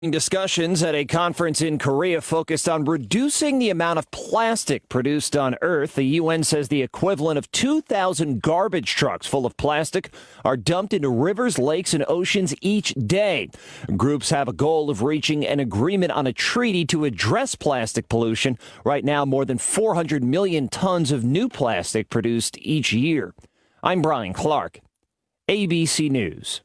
Discussions at a conference in Korea focused on reducing the amount of plastic produced on Earth. The UN says the equivalent of 2,000 garbage trucks full of plastic are dumped into rivers, lakes, and oceans each day. Groups have a goal of reaching an agreement on a treaty to address plastic pollution. Right now, more than 400 million tons of new plastic produced each year. I'm Brian Clark, ABC News.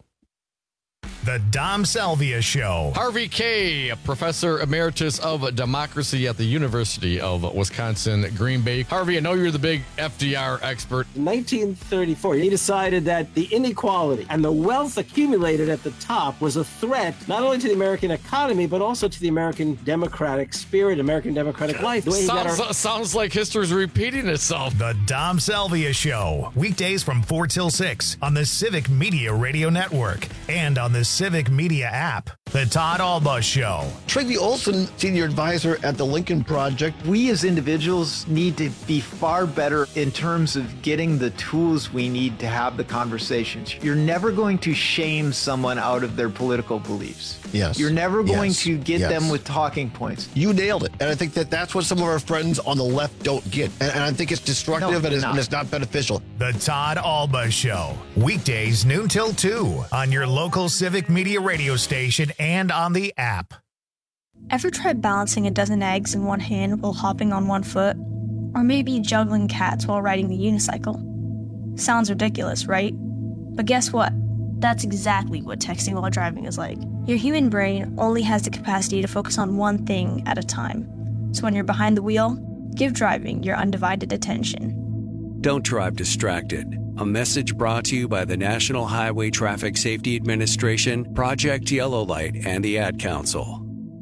The Dom Salvia Show. Harvey Kaye, professor emeritus of democracy at the University of Wisconsin, Green Bay. Harvey, I know you're the big FDR expert. In 1934, he decided that the inequality and the wealth accumulated at the top was a threat not only to the American economy, but also to the American democratic spirit, American democratic life. The way Sounds like history's repeating itself. The Dom Salvia Show. Weekdays from 4 till 6 on the Civic Media Radio Network and on the Civic Media app. The Todd Alba Show. Tracy Olson, senior advisor at the Lincoln Project. We as individuals need to be far better in terms of getting the tools we need to have the conversations. You're never going to shame someone out of their political beliefs. Yes. You're never going to get them with talking points. You nailed it. And I think that's what some of our friends on the left don't get. And I think it's destructive and it's not beneficial. The Todd Alba Show. Weekdays noon till 2 on your local Civic Media radio station and on the app. Ever tried balancing a dozen eggs in one hand while hopping on one foot? Or maybe juggling cats while riding the unicycle? Sounds ridiculous, right? But guess what? That's exactly what texting while driving is like. Your human brain only has the capacity to focus on one thing at a time. So when you're behind the wheel, give driving your undivided attention. Don't drive distracted. A message brought to you by the National Highway Traffic Safety Administration, Project Yellow Light, and the Ad Council.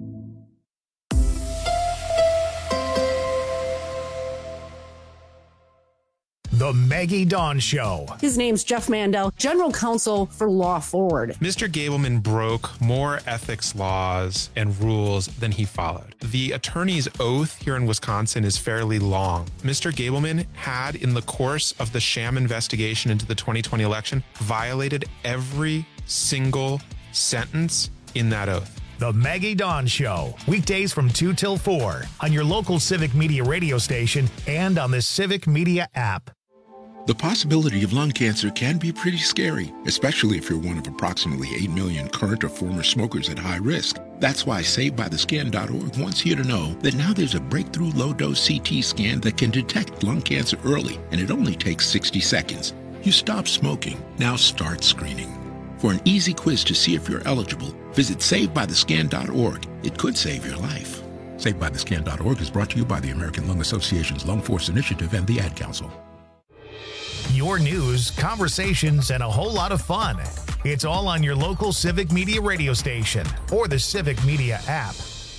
The Maggie Dawn Show. His name's Jeff Mandel, General Counsel for Law Forward. Mr. Gableman broke more ethics laws and rules than he followed. The attorney's oath here in Wisconsin is fairly long. Mr. Gableman had, in the course of the sham investigation into the 2020 election, violated every single sentence in that oath. The Maggie Dawn Show. Weekdays from 2 till 4 on your local Civic Media radio station and on the Civic Media app. The possibility of lung cancer can be pretty scary, especially if you're one of approximately 8 million current or former smokers at high risk. That's why SaveByTheScan.org wants you to know that now there's a breakthrough low-dose CT scan that can detect lung cancer early, and it only takes 60 seconds. You stop smoking, now start screening. For an easy quiz to see if you're eligible, visit SaveByTheScan.org. It could save your life. SaveByTheScan.org is brought to you by the American Lung Association's Lung Force Initiative and the Ad Council. Your news, conversations, and a whole lot of fun. It's all on your local Civic Media radio station or the Civic Media app.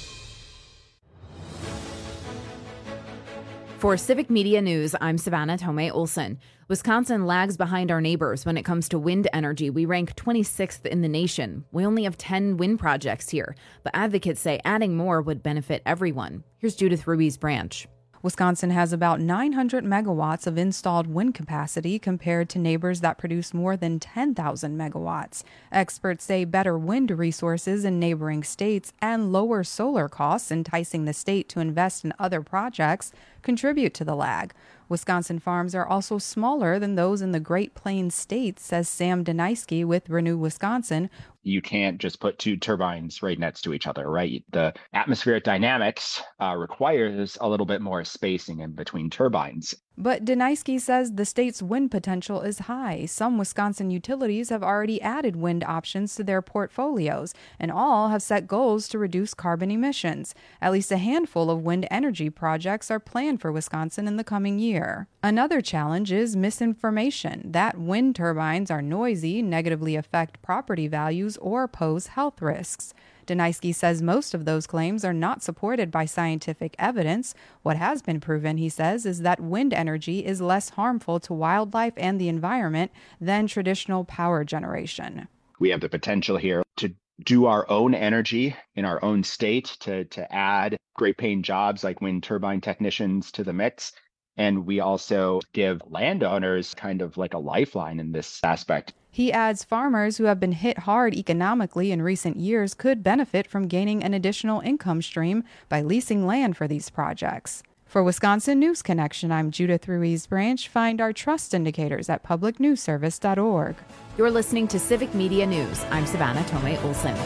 For Civic Media News, I'm Savannah Tomei Olson. Wisconsin lags behind our neighbors when it comes to wind energy. We rank 26th in the nation. We only have 10 wind projects here, but advocates say adding more would benefit everyone. Here's Judith Ruiz Branch. Wisconsin has about 900 megawatts of installed wind capacity compared to neighbors that produce more than 10,000 megawatts. Experts say better wind resources in neighboring states and lower solar costs, enticing the state to invest in other projects, contribute to the lag. Wisconsin farms are also smaller than those in the Great Plains states, says Sam Deniski with Renew Wisconsin. You can't just put two turbines right next to each other, right? The atmospheric dynamics requires a little bit more spacing in between turbines. But Deniski says the state's wind potential is high. Some Wisconsin utilities have already added wind options to their portfolios, and all have set goals to reduce carbon emissions. At least a handful of wind energy projects are planned for Wisconsin in the coming year. Another challenge is misinformation, that wind turbines are noisy, negatively affect property values, or pose health risks. Deniski says most of those claims are not supported by scientific evidence. What has been proven, he says, is that wind energy is less harmful to wildlife and the environment than traditional power generation. We have the potential here to do our own energy in our own state, to add great paying jobs like wind turbine technicians to the mix. And we also give landowners kind of like a lifeline in this aspect. He adds farmers who have been hit hard economically in recent years could benefit from gaining an additional income stream by leasing land for these projects. For Wisconsin News Connection, I'm Judith Ruiz Branch. Find our trust indicators at publicnewsservice.org. You're listening to Civic Media News. I'm Savannah Tomei Olson.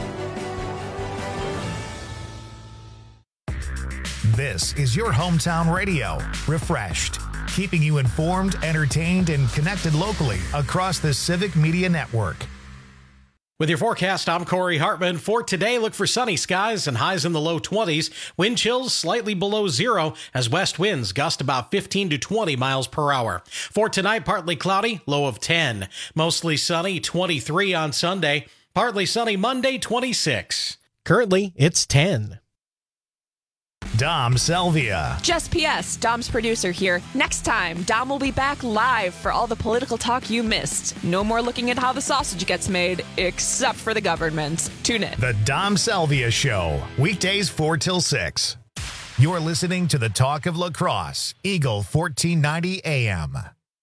This is your hometown radio, Refreshed, keeping you informed, entertained, and connected locally across the Civic Media Network. With your forecast, I'm Corey Hartman. For today, look for sunny skies and highs in the low 20s. Wind chills slightly below zero as west winds gust about 15 to 20 miles per hour. For tonight, partly cloudy, low of 10. Mostly sunny, 23 on Sunday. Partly sunny Monday, 26. Currently, it's 10. Dom Salvia. Just PS, Dom's producer here. Next time, Dom will be back live for all the political talk you missed. No more looking at how the sausage gets made, except for the government. Tune in. The Dom Salvia Show, weekdays 4 till 6. You're listening to the Talk of La Crosse, Eagle 1490 AM.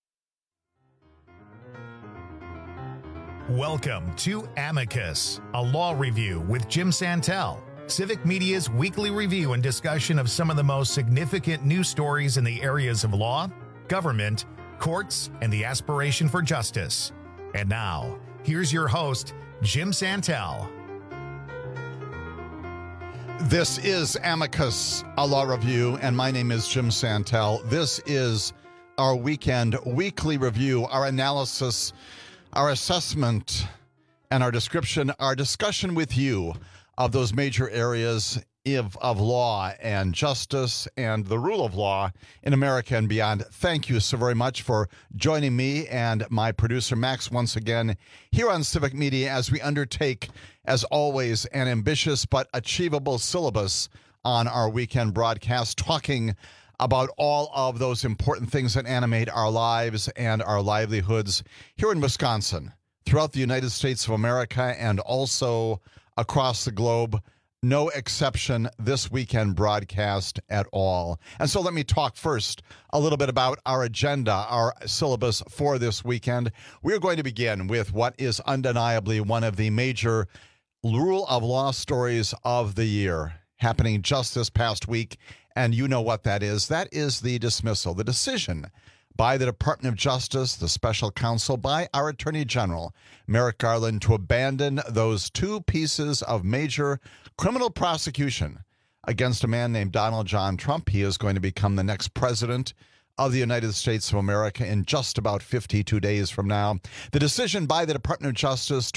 Welcome to Amicus, a law review with Jim Santel. Civic Media's weekly review and discussion of some of the most significant news stories in the areas of law, government, courts, and the aspiration for justice. And now, here's your host, Jim Santel. This is Amicus, a law review, and my name is Jim Santel. This is our weekly review, our analysis, our assessment, and our discussion with you of those major areas of law and justice and the rule of law in America and beyond. Thank you so very much for joining me and my producer, Max, once again here on Civic Media as we undertake, as always, an ambitious but achievable syllabus on our weekend broadcast, talking about all of those important things that animate our lives and our livelihoods here in Wisconsin, throughout the United States of America, and also across the globe. No exception this weekend broadcast at all. And so let me talk first a little bit about our agenda, our syllabus for this weekend. We're going to begin with what is undeniably one of the major rule of law stories of the year, happening just this past week. And you know what that is. That is the dismissal, the decision by the Department of Justice, the special counsel, by our Attorney General, Merrick Garland, to abandon those two pieces of major criminal prosecution against a man named Donald John Trump. He is going to become the next president of the United States of America in just about 52 days from now. The decision by the Department of Justice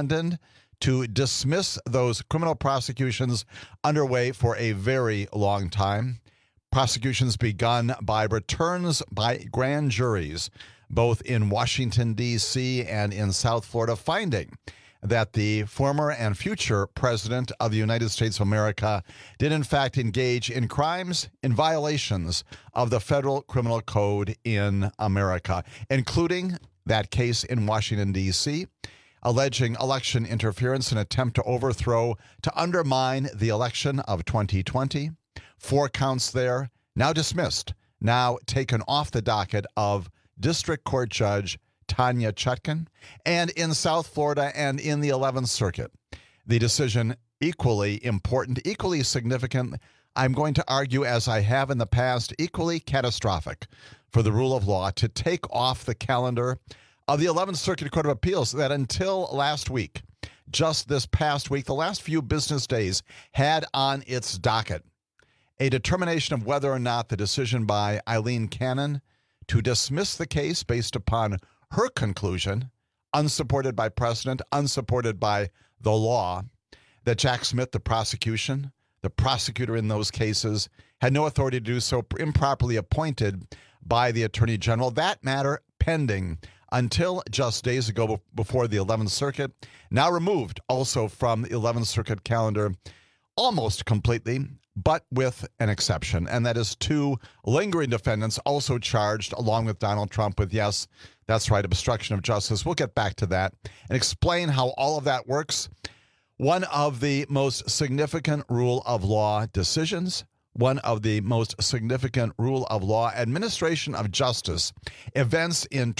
to dismiss those criminal prosecutions underway for a very long time. Prosecutions begun by returns by grand juries, both in Washington, D.C. and in South Florida, finding that the former and future president of the United States of America did, in fact, engage in crimes, in violations of the federal criminal code in America, including that case in Washington, D.C., alleging election interference, an attempt to undermine the election of 2020. 4 counts there, now dismissed, now taken off the docket of District Court Judge Tanya Chutkan. And in South Florida and in the 11th Circuit, the decision equally important, equally significant, I'm going to argue, as I have in the past, equally catastrophic for the rule of law, to take off the calendar of the 11th Circuit Court of Appeals that until last week, just this past week, the last few business days, had on its docket a determination of whether or not the decision by Eileen Cannon to dismiss the case based upon her conclusion, unsupported by precedent, unsupported by the law, that Jack Smith, the prosecutor in those cases, had no authority to do so, improperly appointed by the Attorney General. That matter pending until just days ago before the 11th Circuit, now removed also from the 11th Circuit calendar almost completely, but with an exception, and that is 2 lingering defendants also charged along with Donald Trump with, yes, that's right, obstruction of justice. We'll get back to that and explain how all of that works. One of the most significant rule of law decisions, one of the most significant rule of law, administration of justice events in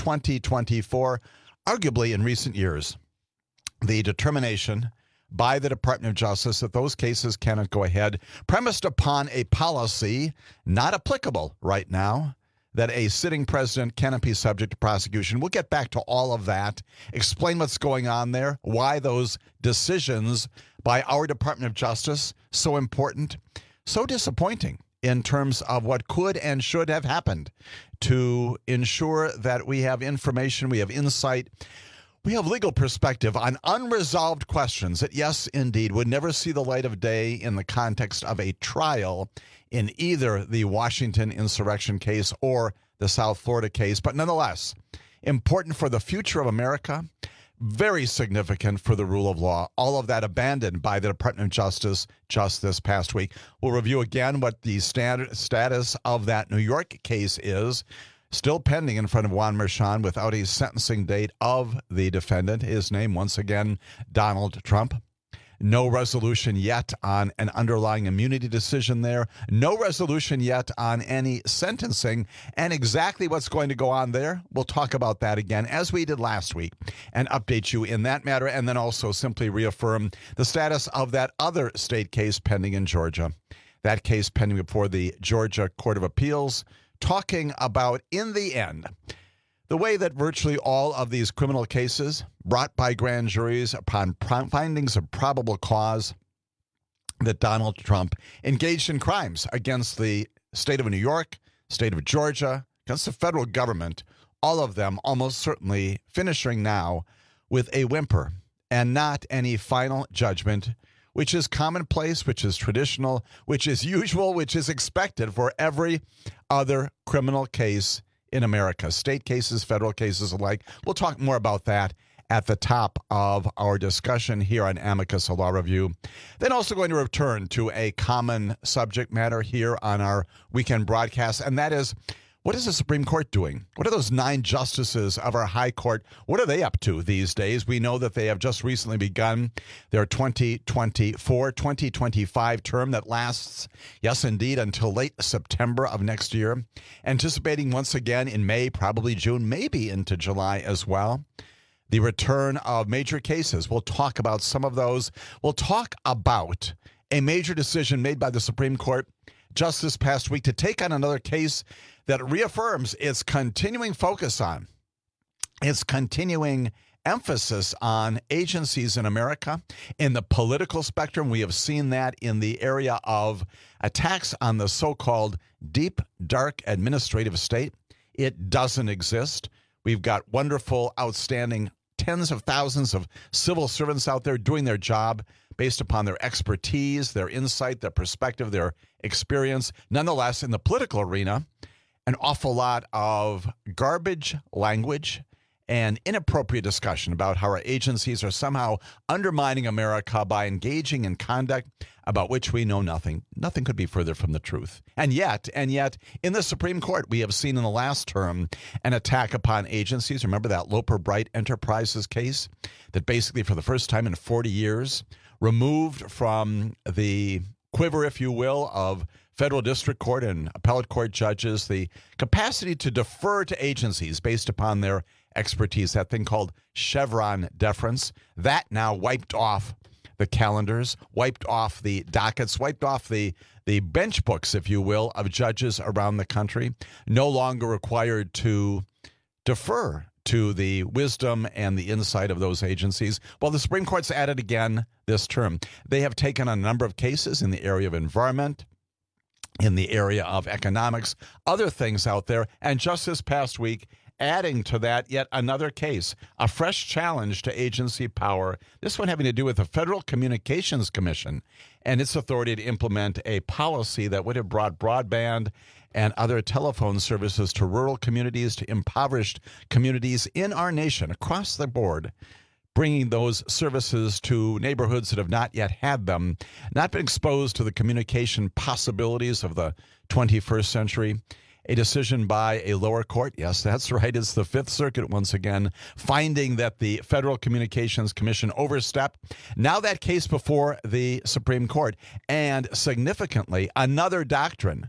2024, arguably in recent years. The determination by the Department of Justice that those cases cannot go ahead, premised upon a policy not applicable right now, that a sitting president cannot be subject to prosecution. We'll get back to all of that, explain what's going on there, why those decisions by our Department of Justice so important, so disappointing in terms of what could and should have happened to ensure that we have information, we have insight, we have legal perspective on unresolved questions that, yes, indeed, would never see the light of day in the context of a trial in either the Washington insurrection case or the South Florida case, but nonetheless, important for the future of America, very significant for the rule of law. All of that abandoned by the Department of Justice just this past week. We'll review again what the status of that New York case is. Still pending in front of Juan Merchan without a sentencing date of the defendant. His name, once again, Donald Trump. No resolution yet on an underlying immunity decision there. No resolution yet on any sentencing. And exactly what's going to go on there, we'll talk about that again, as we did last week, and update you in that matter, and then also simply reaffirm the status of that other state case pending in Georgia. That case pending before the Georgia Court of Appeals, talking about, in the end, the way that virtually all of these criminal cases brought by grand juries upon findings of probable cause that Donald Trump engaged in crimes against the state of New York, state of Georgia, against the federal government, all of them almost certainly finishing now with a whimper and not any final judgment, which is commonplace, which is traditional, which is usual, which is expected for every other criminal case in America. State cases, federal cases alike. We'll talk more about that at the top of our discussion here on Amicus Law Review. Then also going to return to a common subject matter here on our weekend broadcast, and that is, what is the Supreme Court doing? What are those 9 justices of our high court? What are they up to these days? We know that they have just recently begun their 2024-2025 term that lasts, yes, indeed, until late September of next year. Anticipating once again in May, probably June, maybe into July as well. The return of major cases. We'll talk about some of those. We'll talk about a major decision made by the Supreme Court just this past week to take on another case that reaffirms its continuing focus on, its continuing emphasis on agencies in America. In the political spectrum, we have seen that in the area of attacks on the so-called deep, dark administrative state. It doesn't exist. We've got wonderful, outstanding tens of thousands of civil servants out there doing their job based upon their expertise, their insight, their perspective, their experience. Nonetheless, in the political arena, an awful lot of garbage language and inappropriate discussion about how our agencies are somehow undermining America by engaging in conduct about which we know nothing. Nothing could be further from the truth. And yet, in the Supreme Court, we have seen in the last term an attack upon agencies. Remember that Loper Bright Enterprises case that basically for the first time in 40 years removed from the quiver, if you will, of federal district court and appellate court judges the capacity to defer to agencies based upon their expertise, that thing called Chevron deference. That now wiped off the calendars, wiped off the dockets, wiped off the bench books, if you will, of judges around the country, no longer required to defer to the wisdom and the insight of those agencies. Well, the Supreme Court's at it again this term. They have taken on a number of cases in the area of environment, in the area of economics, other things out there, and just this past week, adding to that yet another case, a fresh challenge to agency power, this one having to do with the Federal Communications Commission and its authority to implement a policy that would have brought broadband and other telephone services to rural communities, to impoverished communities in our nation across the board, bringing those services to neighborhoods that have not yet had them, not been exposed to the communication possibilities of the 21st century. A decision by a lower court. Yes, that's right. It's the Fifth Circuit once again, finding that the Federal Communications Commission overstepped. Now that case before the Supreme Court. And significantly, another doctrine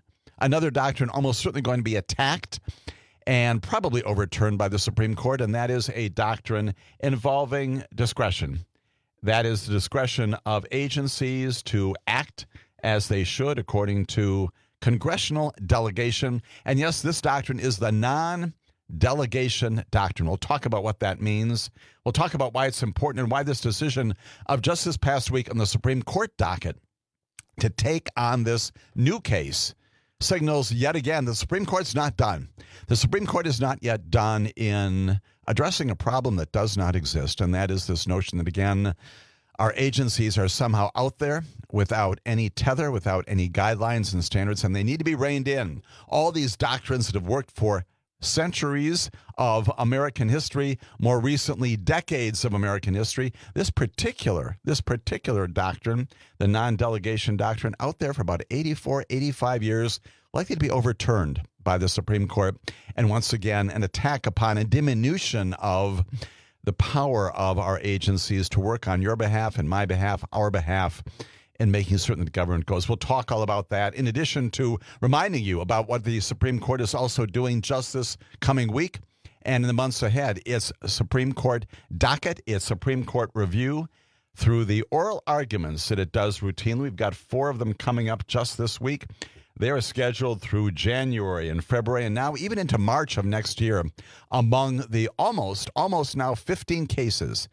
almost certainly going to be attacked and probably overturned by the Supreme Court, and that is a doctrine involving discretion. That is the discretion of agencies to act as they should according to congressional delegation. And yes, this doctrine is the non-delegation doctrine. We'll talk about what that means. We'll talk about why it's important and why this decision of just this past week on the Supreme Court docket to take on this new case signals yet again the Supreme Court's not done. The Supreme Court is not yet done in addressing a problem that does not exist, and that is this notion that, again, our agencies are somehow out there without any tether, without any guidelines and standards, and they need to be reined in. All these doctrines that have worked for centuries of American history, more recently decades of American history, this particular doctrine, the non-delegation doctrine, out there for about 84, 85 years, likely to be overturned by the Supreme Court. And once again, an attack upon a diminution of the power of our agencies to work on your behalf and my behalf, our behalf, in making certain that government goes. We'll talk all about that, in addition to reminding you about what the Supreme Court is also doing just this coming week and in the months ahead. It's Supreme Court docket, it's Supreme Court review through the oral arguments that it does routinely. We've got 4 of them coming up just this week. They are scheduled through January and February and now even into March of next year among the almost now 15 cases,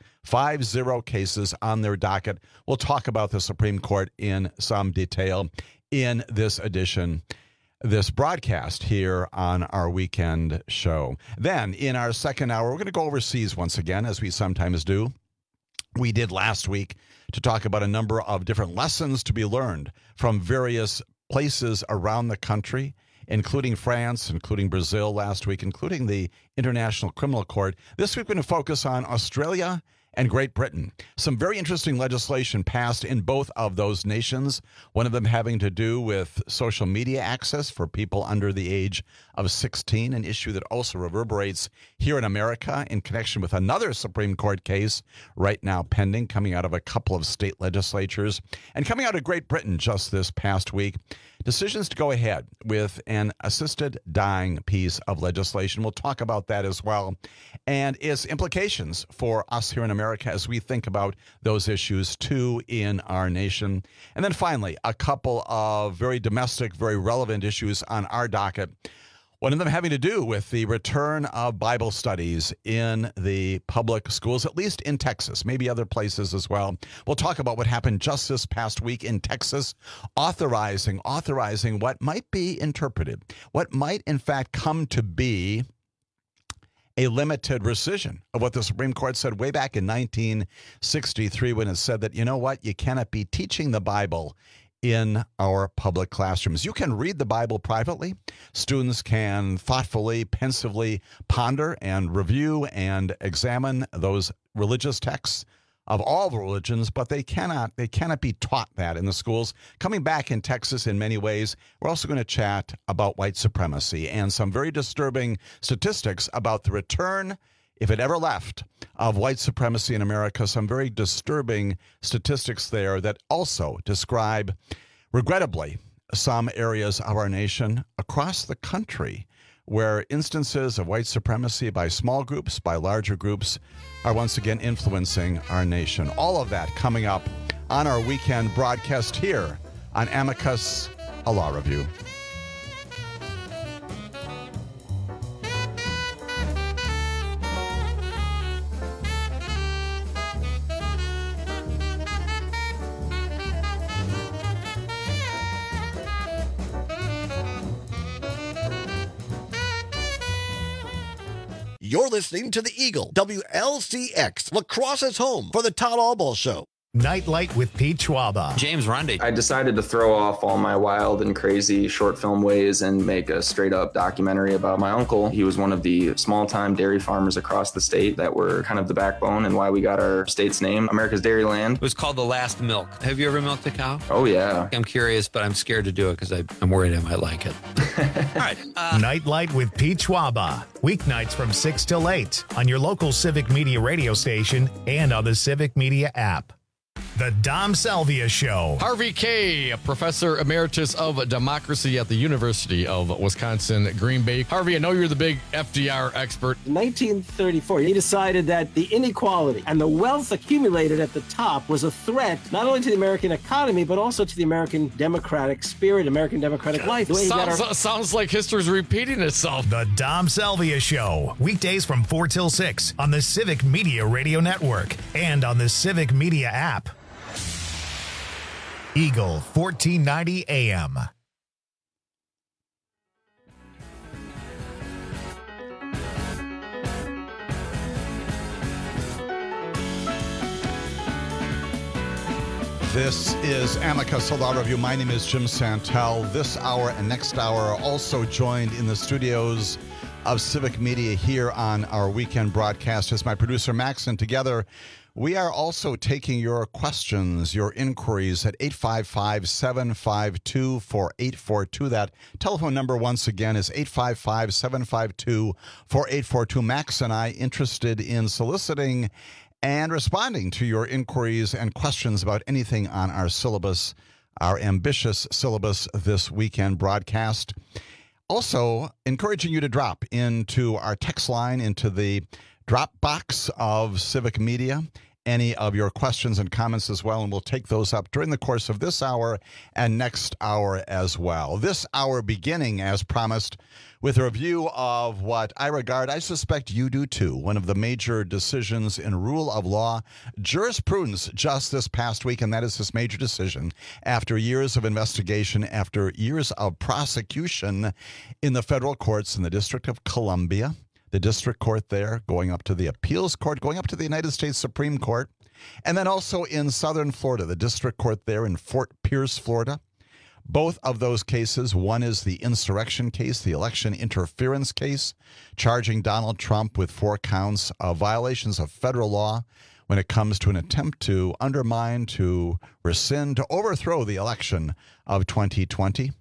50 cases on their docket. We'll talk about the Supreme Court in some detail in this edition, this broadcast here on our weekend show. Then in our second hour, we're going to go overseas once again, as we sometimes do. We did last week to talk about a number of different lessons to be learned from various places around the country, including France, including Brazil last week, including the International Criminal Court. This week, we're going to focus on Australia and Great Britain. Some very interesting legislation passed in both of those nations, one of them having to do with social media access for people under the age of 16, an issue that also reverberates here in America in connection with another Supreme Court case right now pending, coming out of a couple of state legislatures. And coming out of Great Britain just this past week, decisions to go ahead with an assisted dying piece of legislation. We'll talk about that as well, and its implications for us here in America as we think about those issues too in our nation. And then finally, a couple of very domestic, very relevant issues on our docket. One of them having to do with the return of Bible studies in the public schools, at least in Texas, maybe other places as well. We'll talk about what happened just this past week in Texas, authorizing what might be interpreted, what might in fact come to be a limited rescission of what the Supreme Court said way back in 1963 when it said that, you know what, you cannot be teaching the Bible in our public classrooms. You can read the Bible privately. Students can thoughtfully, pensively ponder and review and examine those religious texts of all the religions, but they cannot be taught that in the schools. Coming back in Texas in many ways, we're also going to chat about white supremacy and some very disturbing statistics about the return, if it ever left, of white supremacy in America. Some very disturbing statistics there that also describe, regrettably, some areas of our nation across the country where instances of white supremacy by small groups, by larger groups, are once again influencing our nation. All of that coming up on our weekend broadcast here on Amicus, a Law Review. You're listening to The Eagle, WLCX, La Crosse's home for the Todd Albaugh Show. Nightlight with Pete Schwaba. James Rundy. I decided to throw off all my wild and crazy short film ways and make a straight up documentary about my uncle. He was one of the small time dairy farmers across the state that were kind of the backbone and why we got our state's name, America's Dairyland. It was called The Last Milk. Have you ever milked a cow? Oh, yeah. I'm curious, but I'm scared to do it because I'm worried I might like it. All right. Nightlight with Pete Schwaba. Weeknights from 6 till 8 on your local Civic Media radio station and on the Civic Media app. The Dom Salvia Show. Harvey Kaye, professor emeritus of democracy at the University of Wisconsin, Green Bay. Harvey, I know you're the big FDR expert. In 1934, he decided that the inequality and the wealth accumulated at the top was a threat not only to the American economy, but also to the American democratic spirit, American democratic life. Sounds like history's repeating itself. The Dom Salvia Show. Weekdays from 4 till 6 on the Civic Media Radio Network and on the Civic Media app. Eagle 1490 AM. This is Amicus Law Review. My name is Jim Santel. This hour and next hour are also joined in the studios of Civic Media here on our weekend broadcast as my producer Max, and together we are also taking your questions, your inquiries at 855-752-4842. That telephone number once again is 855-752-4842. Max and I interested in soliciting and responding to your inquiries and questions about anything on our syllabus, our ambitious syllabus this weekend broadcast. Also, encouraging you to drop into our text line, into the drop box of Civic Media, any of your questions and comments as well, and we'll take those up during the course of this hour and next hour as well. This hour beginning, as promised, with a review of what I regard, I suspect you do too, one of the major decisions in rule of law jurisprudence just this past week, and that is this major decision after years of investigation, after years of prosecution in the federal courts in the District of Columbia, the district court there, going up to the appeals court, going up to the United States Supreme Court, and then also in southern Florida, the district court there in Fort Pierce, Florida. Both of those cases, one is the insurrection case, the election interference case, charging Donald Trump with 4 counts of violations of federal law when it comes to an attempt to undermine, to rescind, to overthrow the election of 2020.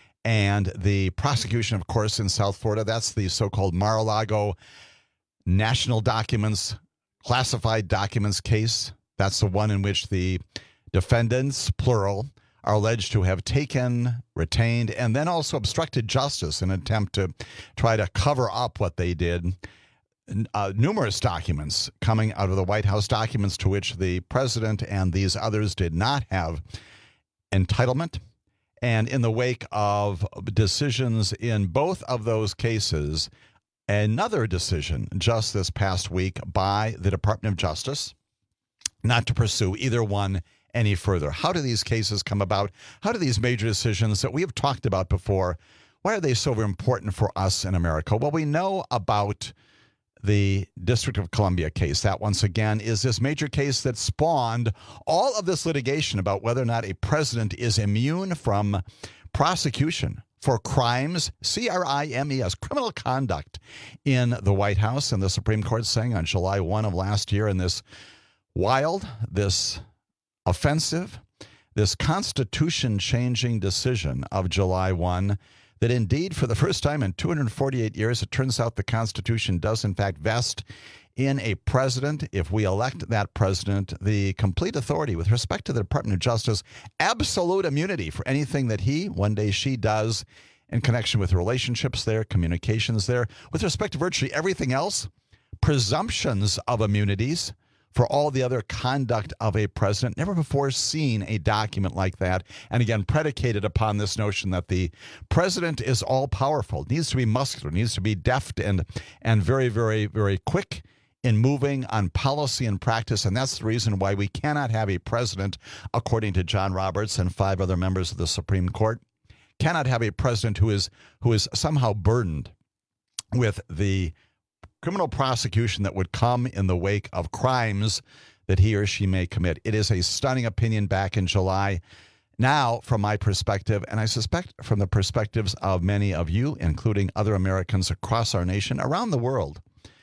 And the prosecution, of course, in South Florida, that's the so-called Mar-a-Lago national documents, classified documents case. That's the one in which the defendants, plural, are alleged to have taken, retained, and then also obstructed justice in an attempt to try to cover up what they did. Numerous documents coming out of the White House, documents to which the president and these others did not have entitlement. And in the wake of decisions in both of those cases, another decision just this past week by the Department of Justice not to pursue either one any further. How do these cases come about? How do these major decisions that we have talked about before, why are they so important for us in America? Well, we know about the District of Columbia case. That, once again, is this major case that spawned all of this litigation about whether or not a president is immune from prosecution for crimes, C-R-I-M-E-S, criminal conduct in the White House. And the Supreme Court saying on July 1 of last year in this wild, this offensive, this constitution-changing decision of July 1, that indeed, for the first time in 248 years, it turns out the Constitution does, in fact, vest in a president, if we elect that president, the complete authority with respect to the Department of Justice, absolute immunity for anything that he, one day she, does in connection with relationships there, communications there. With respect to virtually everything else, presumptions of immunities for all the other conduct of a president. Never before seen a document like that. And again, predicated upon this notion that the president is all-powerful, needs to be muscular, needs to be deft and very, very, very quick in moving on policy and practice. And that's the reason why we cannot have a president, according to John Roberts and 5 other members of the Supreme Court, cannot have a president who is somehow burdened with the criminal prosecution that would come in the wake of crimes that he or she may commit. It is a stunning opinion back in July. Now, from my perspective, and I suspect from the perspectives of many of you, including other Americans across our nation, around the world,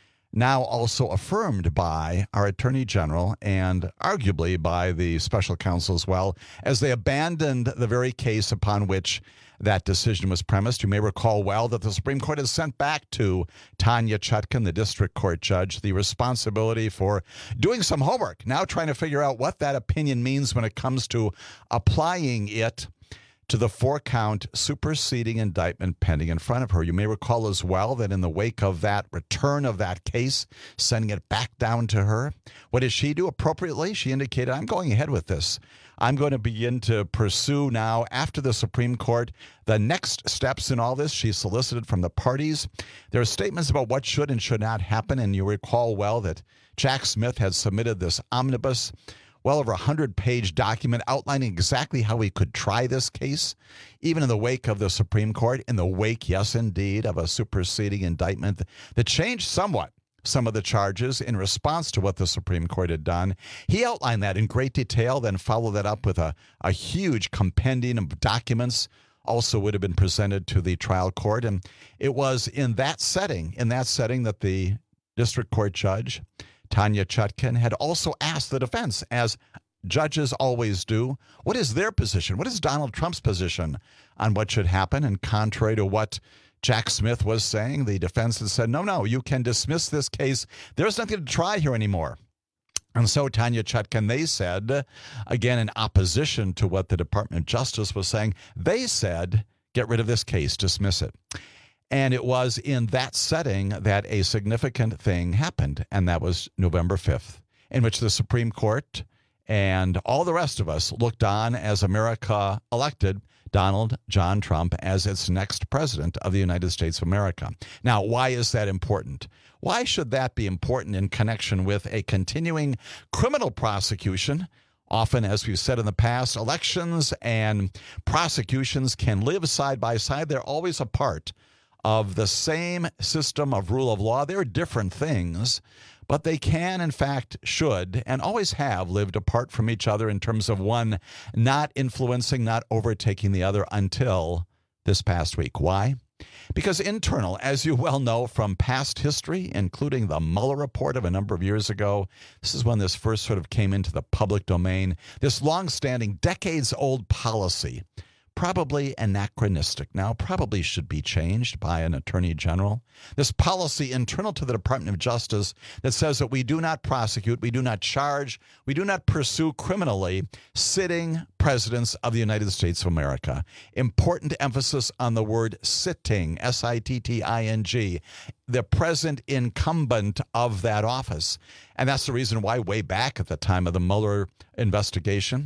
now also affirmed by our Attorney General and arguably by the special counsel as well, as they abandoned the very case upon which that decision was premised. You may recall well that the Supreme Court has sent back to Tanya Chutkan, the district court judge, the responsibility for doing some homework, now trying to figure out what that opinion means when it comes to applying it to the 4-count superseding indictment pending in front of her. You may recall as well that in the wake of that return of that case, sending it back down to her, what did she do appropriately? She indicated, I'm going ahead with this. I'm going to begin to pursue now, after the Supreme Court, the next steps in all this. She solicited from the parties. There are statements about what should and should not happen, and you recall well that Jack Smith had submitted this omnibus, well over 100-page document outlining exactly how we could try this case, even in the wake of the Supreme Court, in the wake, yes, indeed, of a superseding indictment that changed somewhat some of the charges in response to what the Supreme Court had done. He outlined that in great detail, then followed that up with a huge compendium of documents, also would have been presented to the trial court. And it was in that setting that the district court judge, Tanya Chutkan, had also asked the defense, as judges always do, what is their position? What is Donald Trump's position on what should happen? And contrary to what Jack Smith was saying, the defense had said, no, you can dismiss this case. There's nothing to try here anymore. And so Tanya Chutkan, they said, again, in opposition to what the Department of Justice was saying, they said, get rid of this case, dismiss it. And it was in that setting that a significant thing happened, and that was November 5th, in which the Supreme Court and all the rest of us looked on as America elected Donald John Trump as its next president of the United States of America. Now, why is that important? Why should that be important in connection with a continuing criminal prosecution? Often, as we've said in the past, elections and prosecutions can live side by side. They're always a part of the same system of rule of law. They're different things, but they can, in fact, should, and always have lived apart from each other in terms of one not influencing, not overtaking the other until this past week. Why? Because internal, as you well know from past history, including the Mueller report of a number of years ago, this is when this first sort of came into the public domain, this longstanding, decades-old policy, probably anachronistic now, probably should be changed by an attorney general. This policy internal to the Department of Justice that says that we do not prosecute, we do not charge, we do not pursue criminally sitting presidents of the United States of America. Important emphasis on the word sitting, S-I-T-T-I-N-G, the present incumbent of that office. And that's the reason why way back at the time of the Mueller investigation,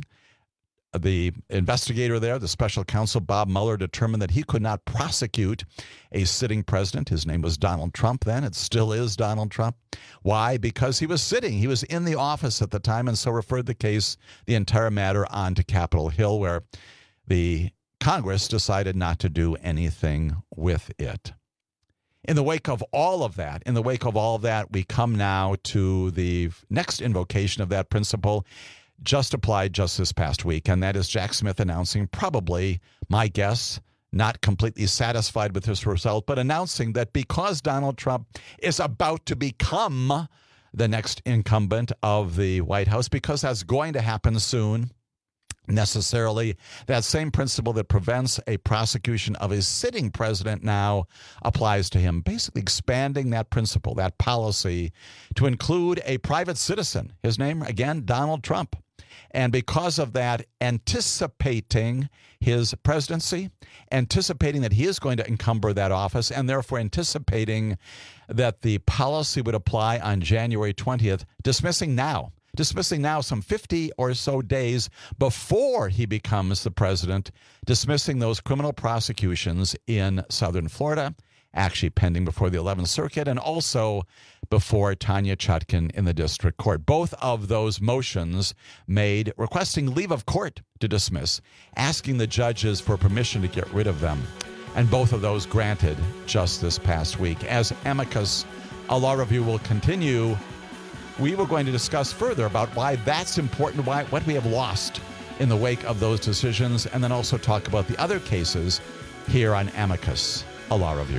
the investigator there, the special counsel, Bob Mueller, determined that he could not prosecute a sitting president. His name was Donald Trump then. It still is Donald Trump. Why? Because he was sitting. He was in the office at the time, and so referred the case, the entire matter, on to Capitol Hill, where the Congress decided not to do anything with it. In the wake of all of that, we come now to the next invocation of that principle, just applied just this past week, and that is Jack Smith announcing, probably, my guess, not completely satisfied with this result, but announcing that because Donald Trump is about to become the next incumbent of the White House, because that's going to happen soon, necessarily, that same principle that prevents a prosecution of a sitting president now applies to him, basically expanding that principle, that policy, to include a private citizen. His name, again, Donald Trump. And because of that, anticipating his presidency, anticipating that he is going to encumber that office, and therefore anticipating that the policy would apply on January 20th, dismissing now some 50 or so days before he becomes the president, dismissing those criminal prosecutions in southern Florida, actually pending before the 11th Circuit, and also before Tanya Chutkan in the district court. Both of those motions made requesting leave of court to dismiss, asking the judges for permission to get rid of them. And both of those granted just this past week. As amicus, a law review will continue we were going to discuss further about why that's important, what we have lost in the wake of those decisions, and then also talk about the other cases here on Amicus, a law review.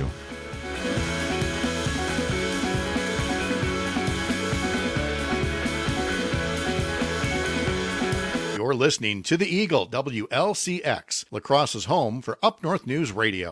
You're listening to The Eagle, WLCX, La Crosse's home for Up North News Radio.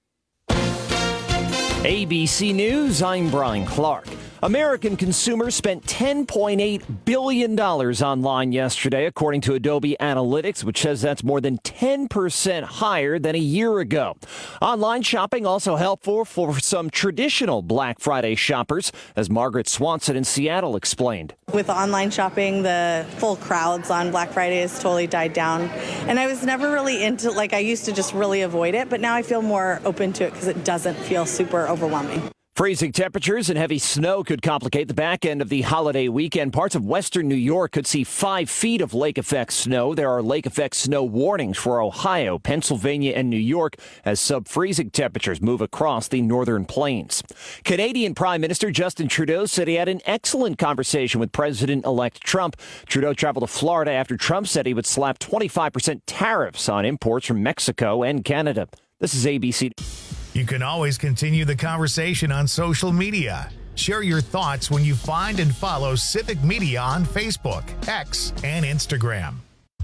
ABC News, I'm Brian Clark. American consumers spent $10.8 billion online yesterday, according to Adobe Analytics, which says that's more than 10% higher than a year ago. Online shopping also helpful for some traditional Black Friday shoppers, as Margaret Swanson in Seattle explained. With online shopping, the full crowds on Black Friday has totally died down. And I was never really into, I used to just really avoid it, but now I feel more open to it because it doesn't feel super overwhelming. Freezing temperatures and heavy snow could complicate the back end of the holiday weekend. Parts of western New York could see 5 feet of lake effect snow. There are lake effect snow warnings for Ohio, Pennsylvania, and New York as sub-freezing temperatures move across the northern plains. Canadian Prime Minister Justin Trudeau said he had an excellent conversation with President-elect Trump. Trudeau traveled to Florida after Trump said he would slap 25% tariffs on imports from Mexico and Canada. This is ABC. You can always continue the conversation on social media. Share your thoughts when you find and follow Civic Media on Facebook, X, and Instagram.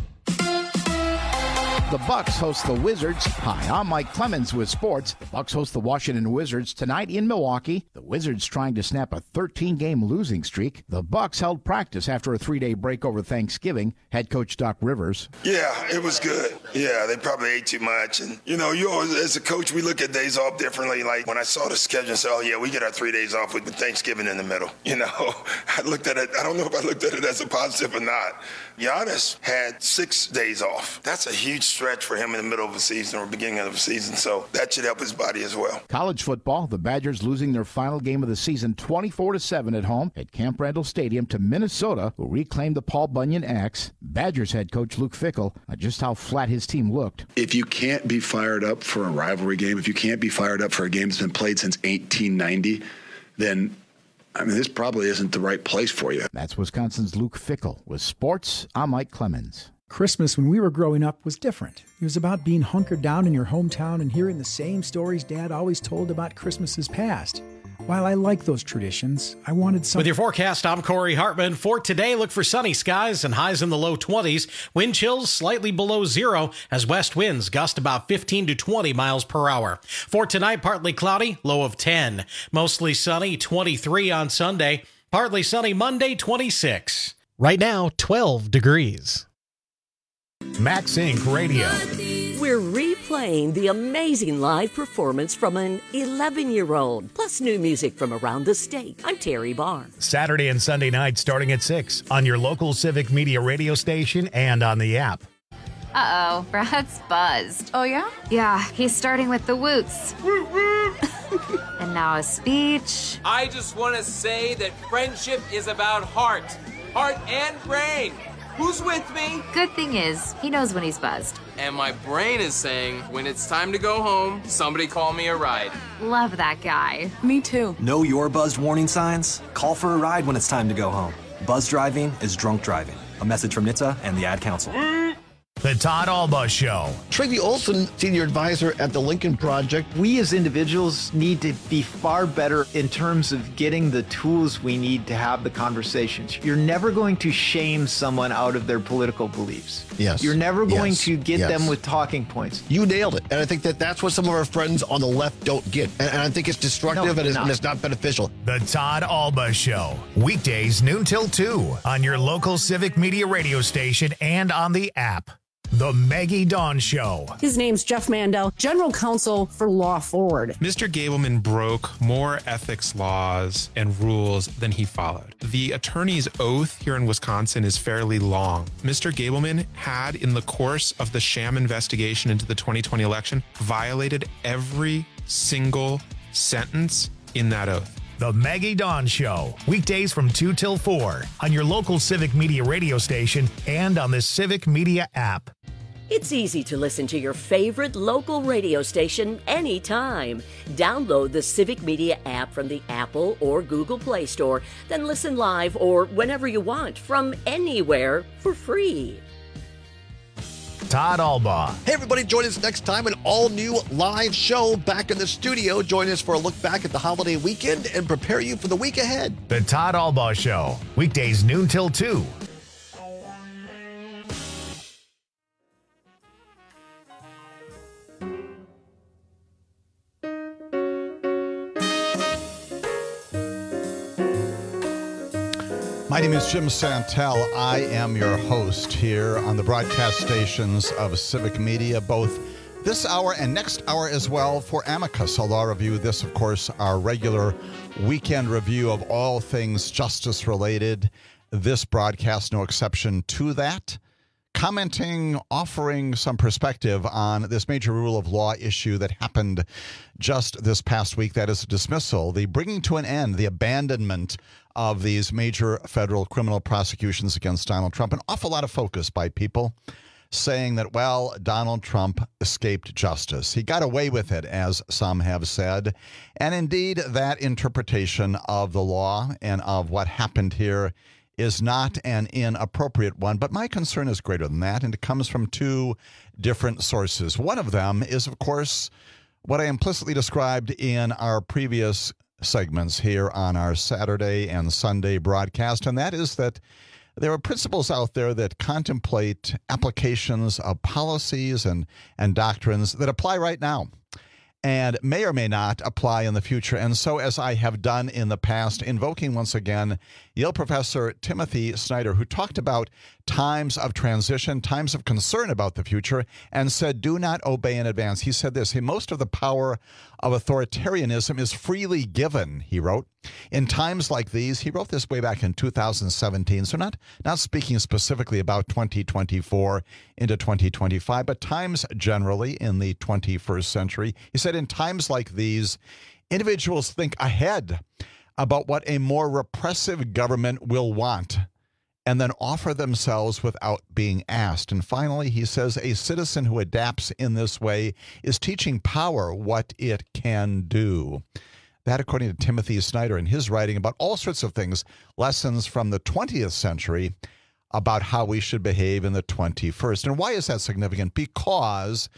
The Bucks host the Wizards. Hi, I'm Mike Clemens with sports. The Bucks host the Washington Wizards tonight in Milwaukee. The Wizards trying to snap a 13-game losing streak. The Bucks held practice after a 3-day break over Thanksgiving. Head coach Doc Rivers. Yeah, it was good. Yeah, they probably ate too much. And, you always, as a coach, we look at days off differently. Like when I saw the schedule and said, oh, yeah, we get our 3 days off with Thanksgiving in the middle. I looked at it. I don't know if I looked at it as a positive or not. Giannis had 6 days off. That's a huge stretch for him in the middle of a season or beginning of a season, so that should help his body as well. College football, the Badgers losing their final game of the season 24-7 at home at Camp Randall Stadium to Minnesota, who reclaimed the Paul Bunyan Axe. Badgers head coach Luke Fickell, just how flat his team looked. If you can't be fired up for a rivalry game, if you can't be fired up for a game that's been played since 1890, then this probably isn't the right place for you. That's Wisconsin's Luke Fickell. With sports, I'm Mike Clemens. Christmas when we were growing up was different. It was about being hunkered down in your hometown and hearing the same stories Dad always told about Christmases past. While I like those traditions, I wanted something. With your forecast, I'm Corey Hartman. For today, look for sunny skies and highs in the low 20s. Wind chills slightly below zero as west winds gust about 15 to 20 miles per hour. For tonight, partly cloudy, low of 10. Mostly sunny, 23 on Sunday. Partly sunny Monday, 26. Right now, 12 degrees. Max Inc. Radio. We're replaying the amazing live performance from an 11-year-old, plus new music from around the state. I'm Terry Barr. Saturday and Sunday nights starting at 6 on your local Civic Media radio station and on the app. Uh-oh, Brad's buzzed. Oh, yeah? Yeah, he's starting with the woots. And now a speech. I just want to say that friendship is about heart and brain. Who's with me? Good thing is, he knows when he's buzzed. And my brain is saying, when it's time to go home, somebody call me a ride. Love that guy. Me too. Know your buzzed warning signs? Call for a ride when it's time to go home. Buzz driving is drunk driving. A message from NHTSA and the Ad Council. The Todd Alba Show. Tracy Olson, senior advisor at the Lincoln Project. We as individuals need to be far better in terms of getting the tools we need to have the conversations. You're never going to shame someone out of their political beliefs. Yes. You're never going to get them with talking points. You nailed it. And I think that's what some of our friends on the left don't get. And I think it's destructive and it's not beneficial. The Todd Alba Show. Weekdays noon till 2 on your local Civic Media radio station and on the app. The Maggie Dawn Show. His name's Jeff Mandel, General Counsel for Law Forward. Mr. Gableman broke more ethics laws and rules than he followed. The attorney's oath here in Wisconsin is fairly long. Mr. Gableman had, in the course of the sham investigation into the 2020 election, violated every single sentence in that oath. The Maggie Dawn Show. Weekdays from 2 till 4 on your local Civic Media radio station and on the Civic Media app. It's easy to listen to your favorite local radio station anytime. Download the Civic Media app from the Apple or Google Play Store, then listen live or whenever you want from anywhere for free. Todd Albaugh. Hey, everybody, join us next time, an all-new live show back in the studio. Join us for a look back at the holiday weekend and prepare you for the week ahead. The Todd Albaugh Show, weekdays noon till 2. My name is Jim Santel. I am your host here on the broadcast stations of Civic Media, both this hour and next hour as well for Amicus, a law review. This, of course, our regular weekend review of all things justice related. This broadcast, no exception to that. Commenting, offering some perspective on this major rule of law issue that happened just this past week. That is dismissal, the bringing to an end, the abandonment of these major federal criminal prosecutions against Donald Trump. An awful lot of focus by people saying that, well, Donald Trump escaped justice. He got away with it, as some have said. And indeed, that interpretation of the law and of what happened here is not an inappropriate one. But my concern is greater than that, and it comes from two different sources. One of them is, of course, what I implicitly described in our previous segments here on our Saturday and Sunday broadcast, and that is that there are principles out there that contemplate applications of policies and doctrines that apply right now and may or may not apply in the future. And so, as I have done in the past, invoking once again Yale professor Timothy Snyder, who talked about times of transition, times of concern about the future, and said, do not obey in advance. He said this: most of the power of authoritarianism is freely given, he wrote. In times like these, he wrote this way back in 2017, so not speaking specifically about 2024 into 2025, but times generally in the 21st century. He said, in times like these, individuals think ahead about what a more repressive government will want and then offer themselves without being asked. And finally, he says, a citizen who adapts in this way is teaching power what it can do. That, according to Timothy Snyder in his writing about all sorts of things, lessons from the 20th century about how we should behave in the 21st. And why is that significant? Because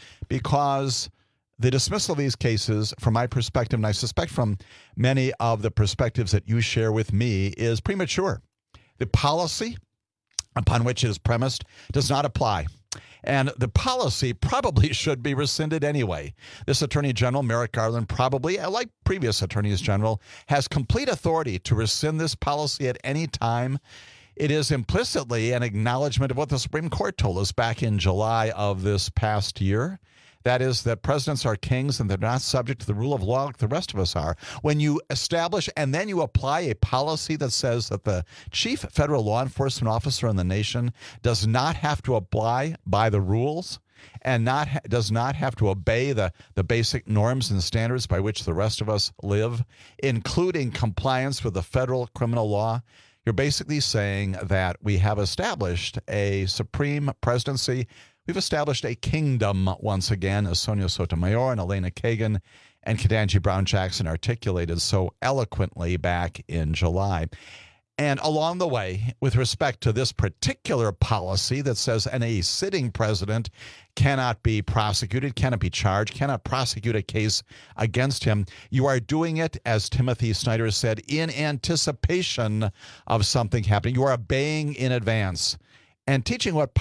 the dismissal of these cases, from my perspective, and I suspect from many of the perspectives that you share with me, is premature. The policy upon which it is premised does not apply. And the policy probably should be rescinded anyway. This Attorney General, Merrick Garland, probably, like previous Attorneys General, has complete authority to rescind this policy at any time. It is implicitly an acknowledgement of what the Supreme Court told us back in July of this past year. That is, that presidents are kings and they're not subject to the rule of law like the rest of us are. When you establish and then you apply a policy that says that the chief federal law enforcement officer in the nation does not have to abide by the rules and does not have to obey the basic norms and standards by which the rest of us live, including compliance with the federal criminal law, you're basically saying that we have established a supreme presidency. We've established a kingdom once again, as Sonia Sotomayor and Elena Kagan and Ketanji Brown Jackson articulated so eloquently back in July. And along the way, with respect to this particular policy that says a sitting president cannot be prosecuted, cannot be charged, cannot prosecute a case against him, you are doing it, as Timothy Snyder said, in anticipation of something happening. You are obeying in advance and teaching what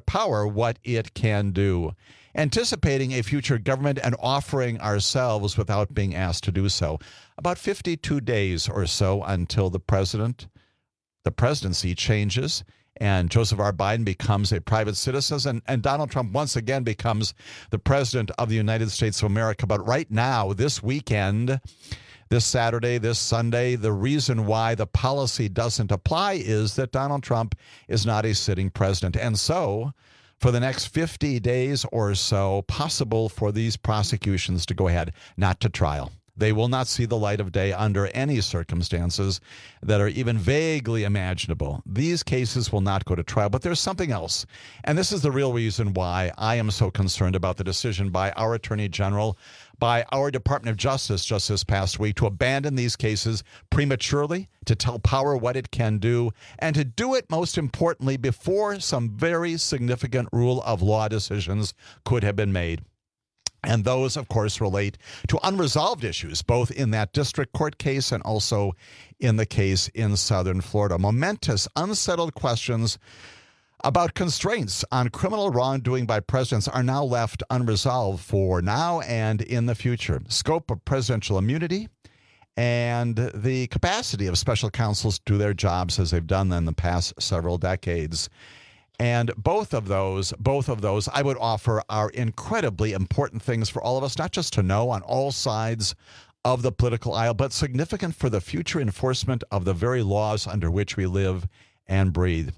it can do, anticipating a future government and offering ourselves without being asked to do so. About 52 days or so until the presidency changes and Joseph R. Biden becomes a private citizen and Donald Trump once again becomes the president of the United States of America. But right now, this weekend, this Saturday, this Sunday, the reason why the policy doesn't apply is that Donald Trump is not a sitting president. And so, for the next 50 days or so, possible for these prosecutions to go ahead, not to trial. They will not see the light of day under any circumstances that are even vaguely imaginable. These cases will not go to trial, but there's something else. And this is the real reason why I am so concerned about the decision by our Attorney General, by our Department of Justice just this past week, to abandon these cases prematurely, to tell power what it can do, and to do it, most importantly, before some very significant rule of law decisions could have been made. And those, of course, relate to unresolved issues, both in that district court case and also in the case in southern Florida. Momentous, unsettled questions about constraints on criminal wrongdoing by presidents are now left unresolved for now and in the future. Scope of presidential immunity and the capacity of special counsels to do their jobs as they've done in the past several decades. And both of those, I would offer, are incredibly important things for all of us, not just to know on all sides of the political aisle, but significant for the future enforcement of the very laws under which we live and breathe.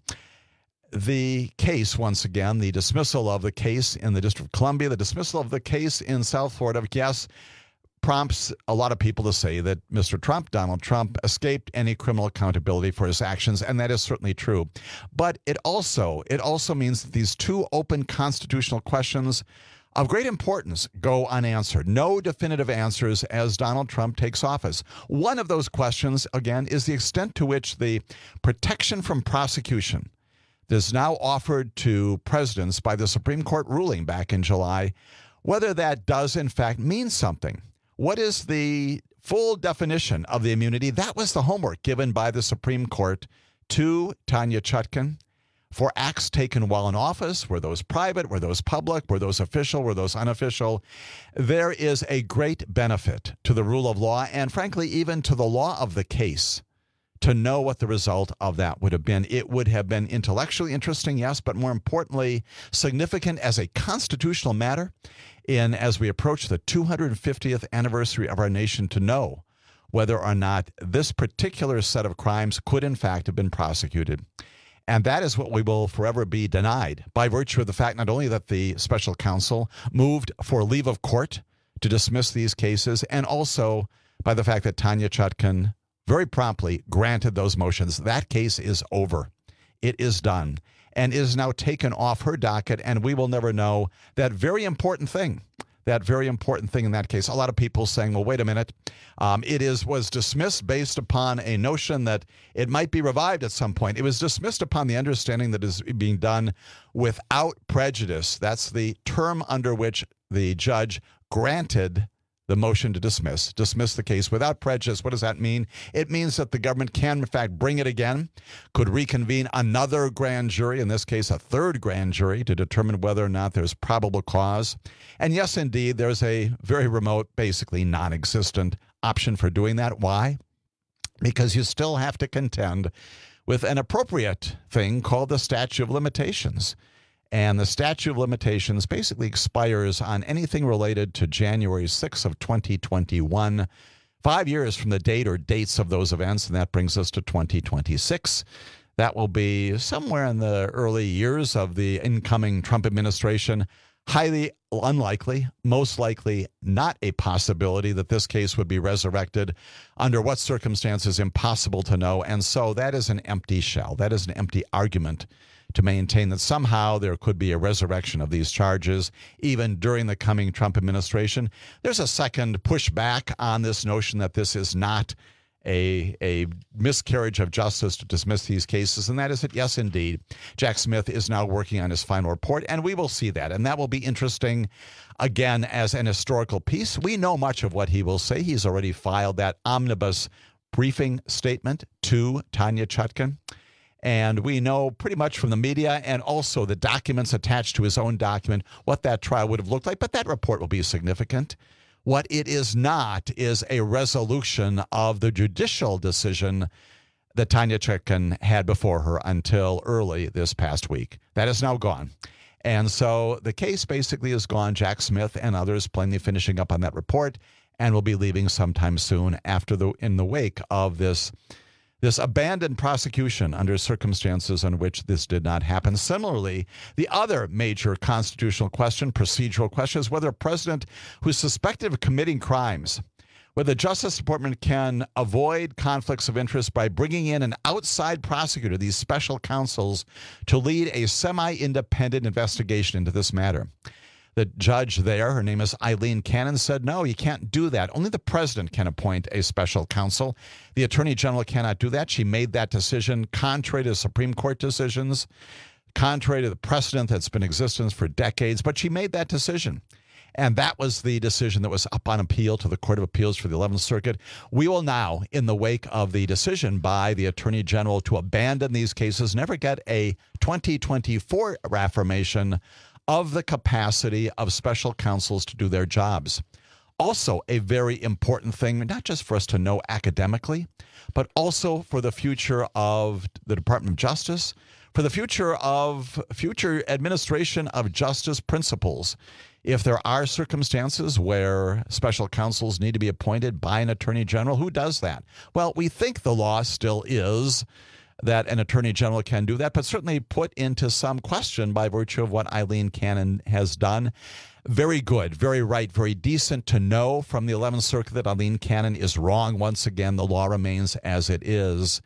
The case, once again, the dismissal of the case in the District of Columbia, the dismissal of the case in South Florida, yes, prompts a lot of people to say that Mr. Trump, Donald Trump, escaped any criminal accountability for his actions, and that is certainly true. But it also means that these two open constitutional questions of great importance go unanswered. No definitive answers as Donald Trump takes office. One of those questions, again, is the extent to which the protection from prosecution that is now offered to presidents by the Supreme Court ruling back in July, whether that does in fact mean something. What is the full definition of the immunity? That was the homework given by the Supreme Court to Tanya Chutkan for acts taken while in office. Were those private? Were those public? Were those official? Were those unofficial? There is a great benefit to the rule of law and, frankly, even to the law of the case to know what the result of that would have been. It would have been intellectually interesting, yes, but more importantly, significant as a constitutional matter as we approach the 250th anniversary of our nation, to know whether or not this particular set of crimes could in fact have been prosecuted. And that is what we will forever be denied by virtue of the fact not only that the special counsel moved for leave of court to dismiss these cases, and also by the fact that Tanya Chutkan very promptly granted those motions. That case is over. It is done and is now taken off her docket, and we will never know that very important thing in that case. A lot of people saying, well, wait a minute, was dismissed based upon a notion that it might be revived at some point. It was dismissed upon the understanding that it is being done without prejudice. That's the term under which the judge granted the motion to dismiss the case without prejudice. What does that mean? It means that the government can, in fact, bring it again, could reconvene another grand jury, in this case, a third grand jury, to determine whether or not there's probable cause. And yes, indeed, there's a very remote, basically non-existent option for doing that. Why? Because you still have to contend with an appropriate thing called the statute of limitations. And the statute of limitations basically expires on anything related to January 6th of 2021, 5 years from the date or dates of those events, and that brings us to 2026. That will be somewhere in the early years of the incoming Trump administration. Highly unlikely, most likely not a possibility that this case would be resurrected. Under what circumstances, impossible to know. And so that is an empty shell. That is an empty argument to maintain that somehow there could be a resurrection of these charges even during the coming Trump administration. There's a second pushback on this notion that this is not a miscarriage of justice to dismiss these cases, and that is that, yes, indeed, Jack Smith is now working on his final report, and we will see that, and that will be interesting, again, as an historical piece. We know much of what he will say. He's already filed that omnibus briefing statement to Tanya Chutkan. And we know pretty much from the media and also the documents attached to his own document what that trial would have looked like. But that report will be significant. What it is not is a resolution of the judicial decision that Tanya Chutkan had before her until early this past week. That is now gone. And so the case basically is gone. Jack Smith and others plainly finishing up on that report and will be leaving sometime soon in the wake of this abandoned prosecution under circumstances in which this did not happen. Similarly, the other major constitutional question, procedural question, is whether a president who's suspected of committing crimes where the Justice Department can avoid conflicts of interest by bringing in an outside prosecutor, these special counsels, to lead a semi-independent investigation into this matter. The judge there, her name is Eileen Cannon, said, no, you can't do that. Only the president can appoint a special counsel. The attorney general cannot do that. She made that decision contrary to Supreme Court decisions, contrary to the precedent that's been in existence for decades, but she made that decision. And that was the decision that was up on appeal to the Court of Appeals for the 11th Circuit. We will now, in the wake of the decision by the Attorney General to abandon these cases, never get a 2024 reaffirmation of the capacity of special counsels to do their jobs. Also, a very important thing, not just for us to know academically, but also for the future of the Department of Justice, for the future administration of justice principles. If there are circumstances where special counsels need to be appointed by an attorney general, who does that? Well, we think the law still is that an attorney general can do that, but certainly put into some question by virtue of what Eileen Cannon has done. Very good, very right, very decent to know from the 11th Circuit that Eileen Cannon is wrong. Once again, the law remains as it is.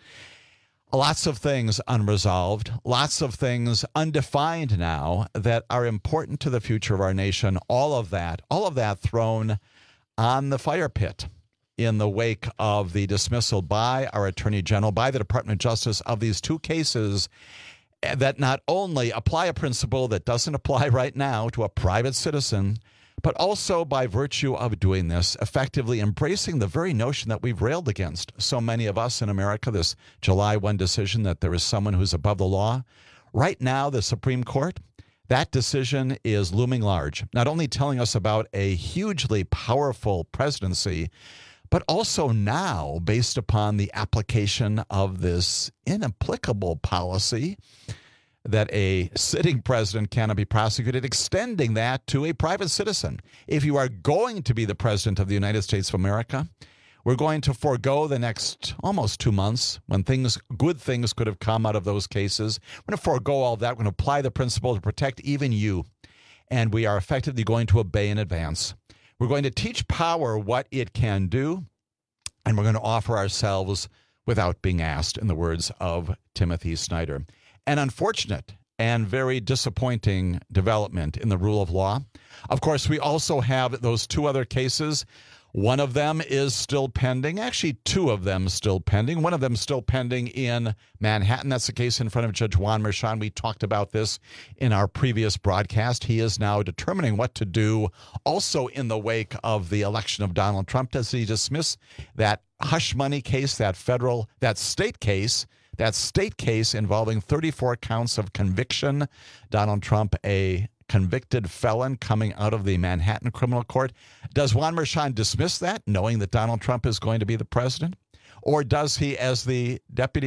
Lots of things unresolved, lots of things undefined now that are important to the future of our nation. All of that thrown on the fire pit in the wake of the dismissal by our Attorney General, by the Department of Justice, of these two cases that not only apply a principle that doesn't apply right now to a private citizen, but also by virtue of doing this, effectively embracing the very notion that we've railed against, so many of us in America, this July 1 decision that there is someone who's above the law. Right now, the Supreme Court, that decision is looming large, not only telling us about a hugely powerful presidency, but also now, based upon the application of this inapplicable policy that a sitting president cannot be prosecuted, extending that to a private citizen. If you are going to be the president of the United States of America, we're going to forego the next almost 2 months when good things could have come out of those cases. We're going to forego all that. We're going to apply the principle to protect even you. And we are effectively going to obey in advance. We're going to teach power what it can do, and we're going to offer ourselves without being asked, in the words of Timothy Snyder. An unfortunate and very disappointing development in the rule of law. Of course, we also have those two other cases. One of them is still pending. Actually, two of them still pending. One of them still pending in Manhattan. That's the case in front of Judge Juan Merchan. We talked about this in our previous broadcast. He is now determining what to do also in the wake of the election of Donald Trump. Does he dismiss that hush money case, that state case involving 34 counts of conviction? Donald Trump, a convicted felon coming out of the Manhattan criminal court. Does Juan Merchan dismiss that, knowing that Donald Trump is going to be the president? Or does he, as the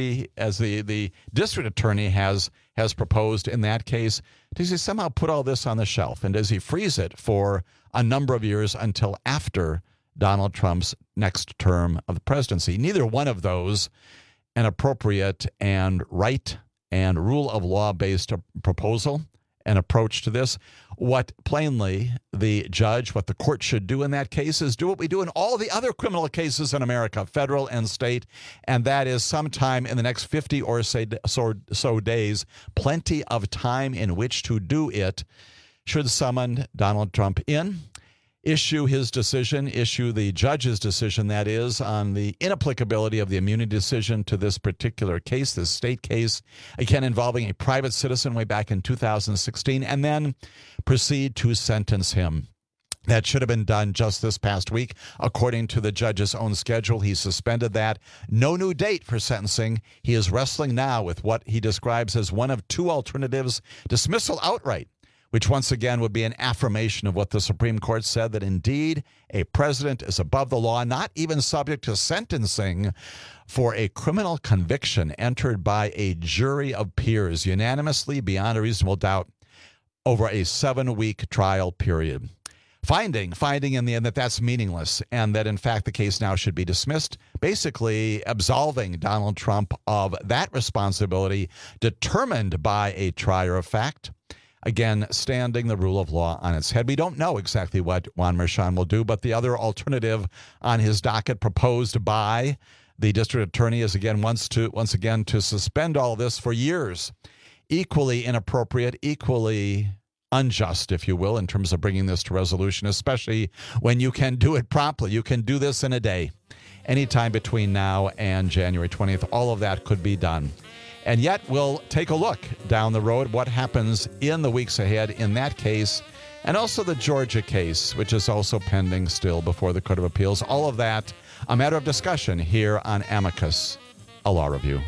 district attorney has proposed in that case, does he somehow put all this on the shelf? And does he freeze it for a number of years until after Donald Trump's next term of the presidency? Neither one of those an appropriate and right and rule of law-based proposal, an approach to this. What plainly the judge, what the court should do in that case is do what we do in all the other criminal cases in America, federal and state, and that is sometime in the next 50 or so days, plenty of time in which to do it, should summon Donald Trump in, issue the judge's decision, that is, on the inapplicability of the immunity decision to this particular case, this state case, again involving a private citizen way back in 2016, and then proceed to sentence him. That should have been done just this past week. According to the judge's own schedule, he suspended that. No new date for sentencing. He is wrestling now with what he describes as one of two alternatives: dismissal outright, which once again would be an affirmation of what the Supreme Court said, that indeed a president is above the law, not even subject to sentencing for a criminal conviction entered by a jury of peers, unanimously, beyond a reasonable doubt, over a 7-week trial period. Finding in the end that that's meaningless and that, in fact, the case now should be dismissed, basically absolving Donald Trump of that responsibility determined by a trier of fact. again, standing the rule of law on its head. We don't know exactly what Juan Merchan will do, but the other alternative on his docket proposed by the district attorney is once again to suspend all this for years. Equally inappropriate, equally unjust, if you will, in terms of bringing this to resolution, especially when you can do it promptly. You can do this in a day. Anytime between now and January 20th, all of that could be done. And yet we'll take a look down the road what happens in the weeks ahead in that case, and also the Georgia case, which is also pending still before the Court of Appeals. All of that a matter of discussion here on Amicus, a law review.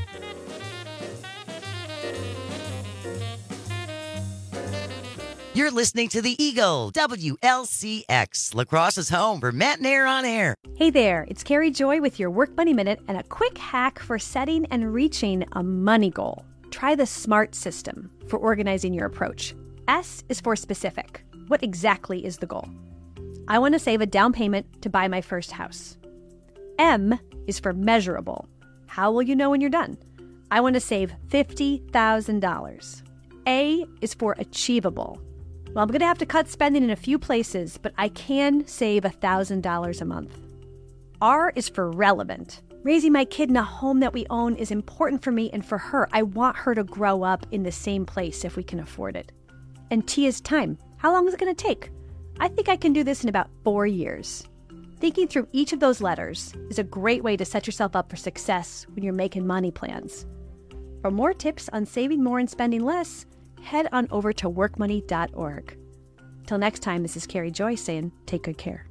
You're listening to The Eagle, WLCX, La Crosse's home for Matt and Air on Air. Hey there, it's Carrie Joy with your Work Money Minute and a quick hack for setting and reaching a money goal. Try the SMART system for organizing your approach. S is for specific. What exactly is the goal? I want to save a down payment to buy my first house. M is for measurable. How will you know when you're done? I want to save $50,000. A is for achievable. Well, I'm going to have to cut spending in a few places, but I can save $1,000 a month. R is for relevant. Raising my kid in a home that we own is important for me and for her. I want her to grow up in the same place if we can afford it. And T is time. How long is it going to take? I think I can do this in about 4 years. Thinking through each of those letters is a great way to set yourself up for success when you're making money plans. For more tips on saving more and spending less, head on over to workmoney.org. Till next time, this is Carrie Joy saying, take good care.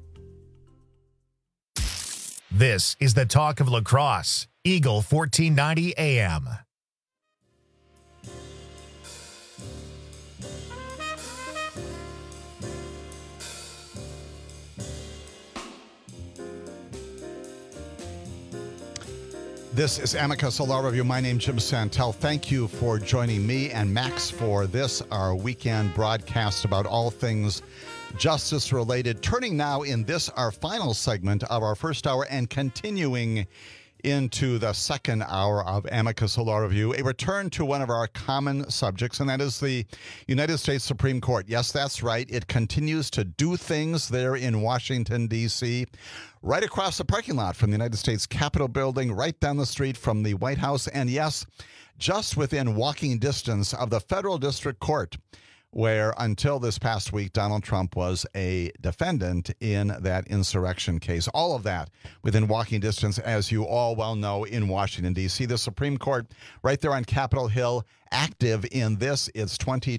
This is the Talk of La Crosse, Eagle 1490 AM. This is Amicus, a law review. My name's Jim Santel. Thank you for joining me and Max for this, our weekend broadcast about all things justice-related. Turning now in this, our final segment of our first hour and continuing into the second hour of Amicus, a law review, a return to one of our common subjects, and that is the United States Supreme Court. Yes, that's right. It continues to do things there in Washington, D.C., right across the parking lot from the United States Capitol building, right down the street from the White House, and yes, just within walking distance of the Federal District Court, where until this past week, Donald Trump was a defendant in that insurrection case. All of that within walking distance, as you all well know, in Washington, D.C. The Supreme Court right there on Capitol Hill, active in its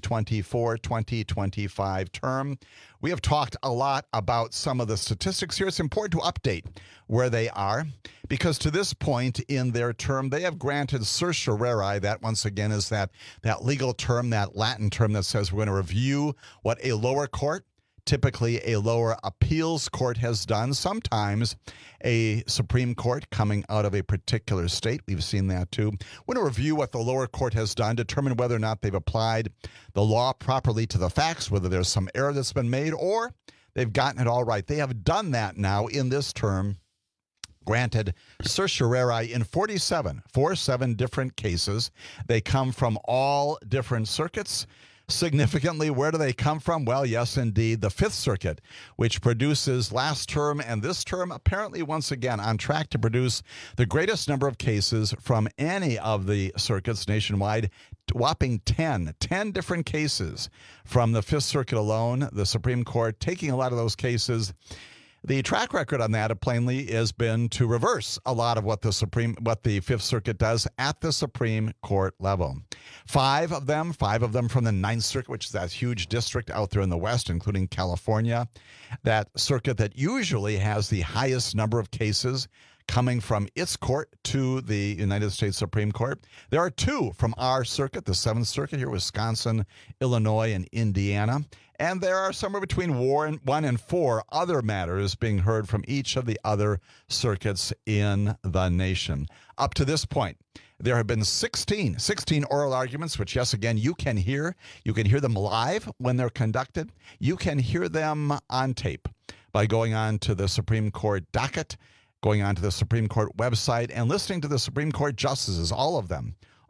2024-2025 term. We have talked a lot about some of the statistics here. It's important to update where they are because to this point in their term, they have granted certiorari. That, once again, is that legal term, that Latin term that says we're going to review what a lower court, typically a lower appeals court, has done. Sometimes a Supreme Court coming out of a particular state. We've seen that too. We're going to review what the lower court has done, determine whether or not they've applied the law properly to the facts, whether there's some error that's been made, or they've gotten it all right. They have done that now in this term, granted certiorari in 47 different cases. They come from all different circuits. Significantly, where do they come from? Well, yes, indeed, the Fifth Circuit, which produces last term and this term, apparently once again on track to produce the greatest number of cases from any of the circuits nationwide, whopping 10 different cases from the Fifth Circuit alone, the Supreme Court taking a lot of those cases. The track record on that, plainly, has been to reverse a lot of what the Fifth Circuit does at the Supreme Court level. Five of them from the Ninth Circuit, which is that huge district out there in the West, including California, that circuit that usually has the highest number of cases coming from its court to the United States Supreme Court. There are two from our circuit, the Seventh Circuit here, Wisconsin, Illinois, and Indiana. And there are somewhere between 1 and 4 other matters being heard from each of the other circuits in the nation. Up to this point, there have been 16 oral arguments, which, yes, again, you can hear. You can hear them live when they're conducted. You can hear them on tape by going on to the Supreme Court docket, going on to the Supreme Court website, and listening to the Supreme Court justices, all of them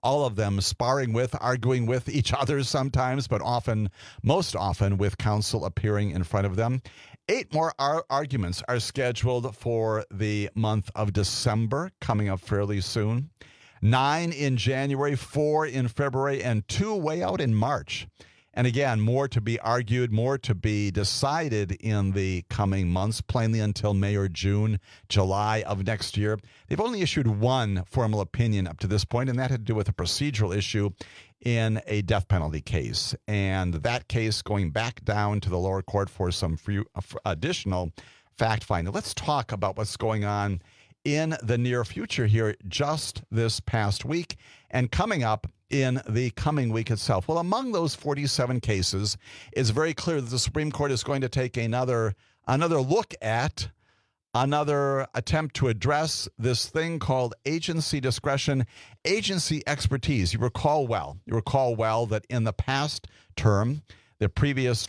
all of them sparring with, arguing with each other sometimes, but most often with counsel appearing in front of them. 8 more arguments are scheduled for the month of December, coming up fairly soon. 9 in January, 4 in February, and 2 way out in March. And again, more to be argued, more to be decided in the coming months, plainly until May or June, July of next year. They've only issued one formal opinion up to this point, and that had to do with a procedural issue in a death penalty case. And that case going back down to the lower court for some additional fact-finding. Let's talk about what's going on in the near future here just this past week and coming up in the coming week itself. Well, among those 47 cases, it's very clear that the Supreme Court is going to take another look at, another attempt to address this thing called agency discretion, agency expertise. You recall well that in the past term, the previous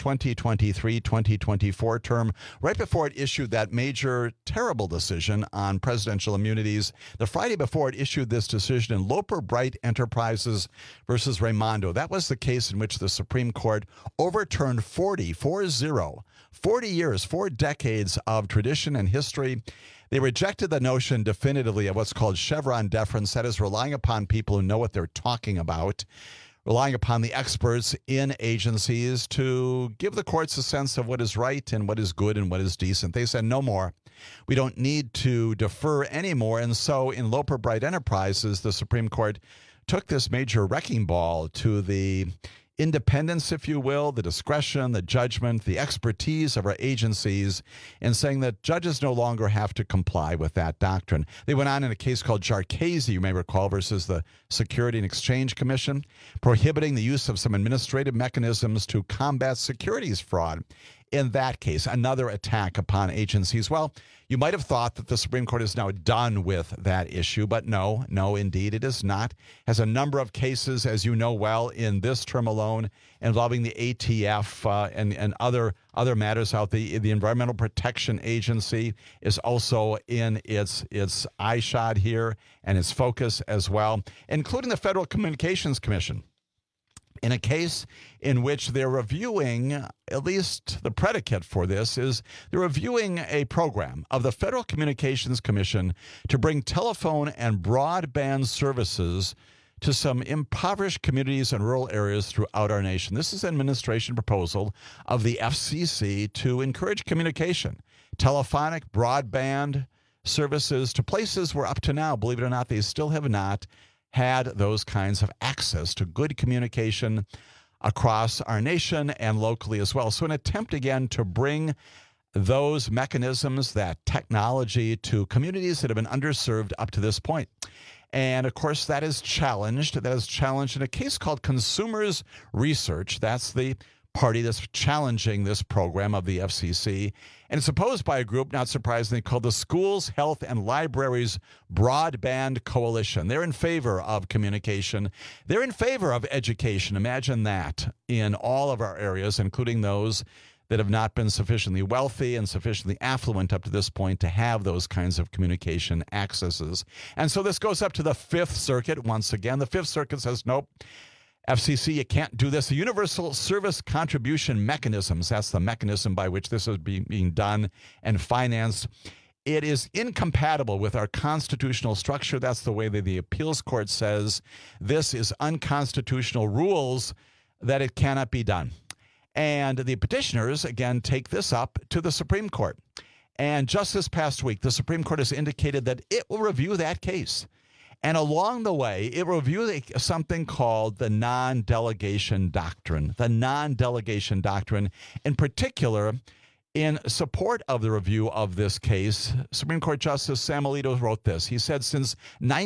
2023-2024 term, right before it issued that major, terrible decision on presidential immunities, the Friday before it issued this decision in Loper Bright Enterprises versus Raimondo. That was the case in which the Supreme Court overturned 40 years, 4 decades of tradition and history. They rejected the notion definitively of what's called Chevron deference, that is relying upon people who know what they're talking about, relying upon the experts in agencies to give the courts a sense of what is right and what is good and what is decent. They said no more. We don't need to defer anymore. And so in Loper Bright Enterprises, the Supreme Court took this major wrecking ball to the independence, if you will, the discretion, the judgment, the expertise of our agencies, and saying that judges no longer have to comply with that doctrine. They went on in a case called Jarchese, you may recall, versus the Security and Exchange Commission, prohibiting the use of some administrative mechanisms to combat securities fraud. In that case, another attack upon agencies. Well, you might have thought that the Supreme Court is now done with that issue, but no, indeed, it is not. It has a number of cases, as you know well, in this term alone, involving the ATF and other matters out. The Environmental Protection Agency is also in its eye shot here and its focus as well, including the Federal Communications Commission, in a case in which they're reviewing, at least the predicate for this is they're reviewing a program of the Federal Communications Commission to bring telephone and broadband services to some impoverished communities and rural areas throughout our nation. This is an administration proposal of the FCC to encourage communication, telephonic, broadband services to places where up to now, believe it or not, they still have not had those kinds of access to good communication across our nation and locally as well. So an attempt again to bring those mechanisms, that technology, to communities that have been underserved up to this point. And of course, that is challenged. That is challenged in a case called Consumers Research. That's the party that's challenging this program of the FCC. And it's opposed by a group, not surprisingly, called the Schools, Health, and Libraries Broadband Coalition. They're in favor of communication. They're in favor of education. Imagine that in all of our areas, including those that have not been sufficiently wealthy and sufficiently affluent up to this point to have those kinds of communication accesses. And so this goes up to the Fifth Circuit once again. The Fifth Circuit says, nope, FCC, you can't do this. The Universal Service Contribution Mechanisms, that's the mechanism by which this is being done and financed. It is incompatible with our constitutional structure. That's the way that the appeals court says. This is unconstitutional rules that it cannot be done. And the petitioners, again, take this up to the Supreme Court. And just this past week, the Supreme Court has indicated that it will review that case. And along the way, it will review something called the non-delegation doctrine. The non-delegation doctrine, in particular, in support of the review of this case, Supreme Court Justice Sam Alito wrote this. He said, since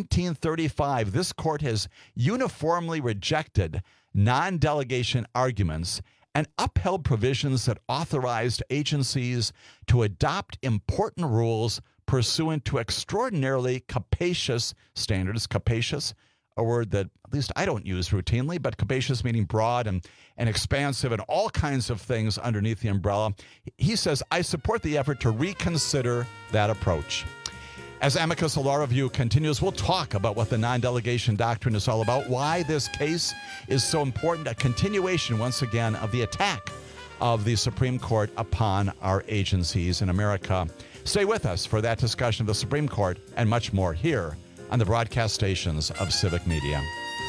1935, this court has uniformly rejected non-delegation arguments and upheld provisions that authorized agencies to adopt important rules pursuant to extraordinarily capacious standards. Capacious, a word that at least I don't use routinely, but capacious meaning broad and expansive and all kinds of things underneath the umbrella. He says, I support the effort to reconsider that approach. As Amicus Law Review continues, we'll talk about what the non-delegation doctrine is all about, why this case is so important, a continuation, once again, of the attack of the Supreme Court upon our agencies in America. Stay with us for that discussion of the Supreme Court and much more here on the broadcast stations of Civic Media.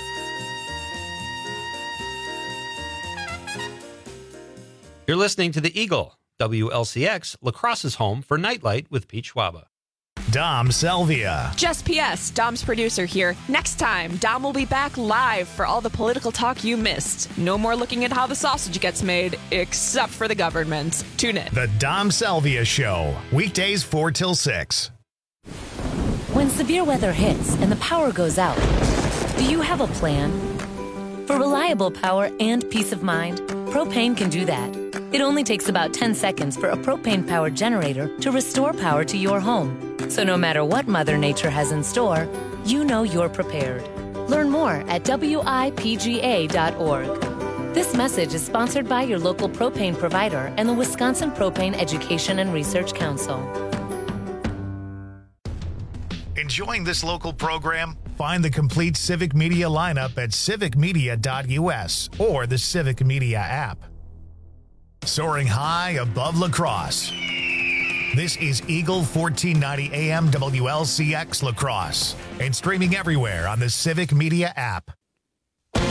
You're listening to The Eagle, WLCX, La Crosse's home for Nightlight with Pete Schwaba. Dom Salvia. Just PS, Dom's producer here. Next time, Dom will be back live for all the political talk you missed. No more looking at how the sausage gets made, except for the government. Tune in. The Dom Salvia Show, weekdays 4 till 6. When severe weather hits and the power goes out, do you have a plan? For reliable power and peace of mind, Propane can do that. It only takes about 10 seconds for a propane-powered generator to restore power to your home. So no matter what Mother Nature has in store, you know you're prepared. Learn more at WIPGA.org. This message is sponsored by your local propane provider and the Wisconsin Propane Education and Research Council. Enjoying this local program? Find the complete Civic Media lineup at civicmedia.us or the Civic Media app. Soaring high above La Crosse. This is Eagle 1490 AM WLCX La Crosse and streaming everywhere on the Civic Media app.